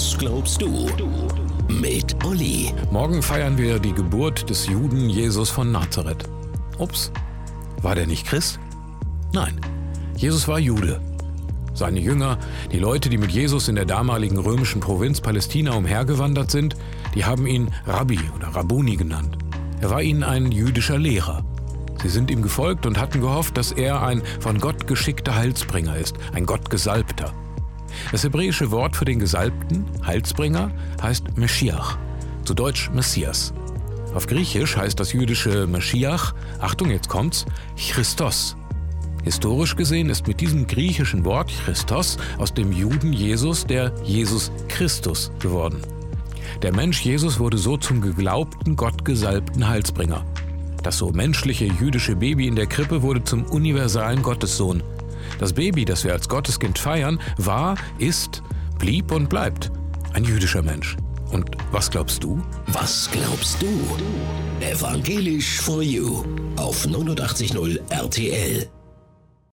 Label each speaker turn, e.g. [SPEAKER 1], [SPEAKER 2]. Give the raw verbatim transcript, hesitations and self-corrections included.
[SPEAKER 1] Was glaubst du? Mit Olli.
[SPEAKER 2] Morgen feiern wir die Geburt des Juden Jesus von Nazareth. Ups, war der nicht Christ? Nein, Jesus war Jude. Seine Jünger, die Leute, die mit Jesus in der damaligen römischen Provinz Palästina umhergewandert sind, die haben ihn Rabbi oder Rabbuni genannt. Er war ihnen ein jüdischer Lehrer. Sie sind ihm gefolgt und hatten gehofft, dass er ein von Gott geschickter Heilsbringer ist, ein Gottgesalbter. Das hebräische Wort für den Gesalbten, Heilsbringer, heißt Meschiach, zu Deutsch Messias. Auf Griechisch heißt das jüdische Meschiach, Achtung, jetzt kommt's, Christos. Historisch gesehen ist mit diesem griechischen Wort Christos aus dem Juden Jesus der Jesus Christus geworden. Der Mensch Jesus wurde so zum geglaubten, gottgesalbten Heilsbringer. Das so menschliche jüdische Baby in der Krippe wurde zum universalen Gottessohn. Das Baby, das wir als Gotteskind feiern, war, ist, blieb und bleibt ein jüdischer Mensch. Und was glaubst du?
[SPEAKER 1] Was glaubst du? Evangelisch for You auf neunundachtzig Komma null R T L.